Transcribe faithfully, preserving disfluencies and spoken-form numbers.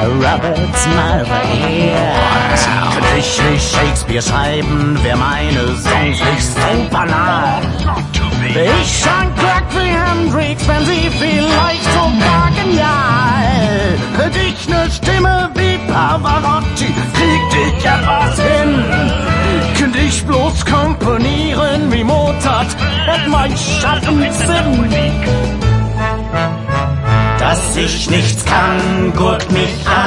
Roberts mal verehrt. Könnte ich nicht Shakespeare schreiben, wär meine Songs nicht so banal. Ich sang Clark wie Hendrix, wenn sie vielleicht sogar genial. Hätte ich ne Stimme wie Pavarotti, kriegt ich ja was hin. Könnte ich bloß komponieren wie Mozart, hätt mein Schatten Sinn. Dass ich nichts kann, guckt mich an.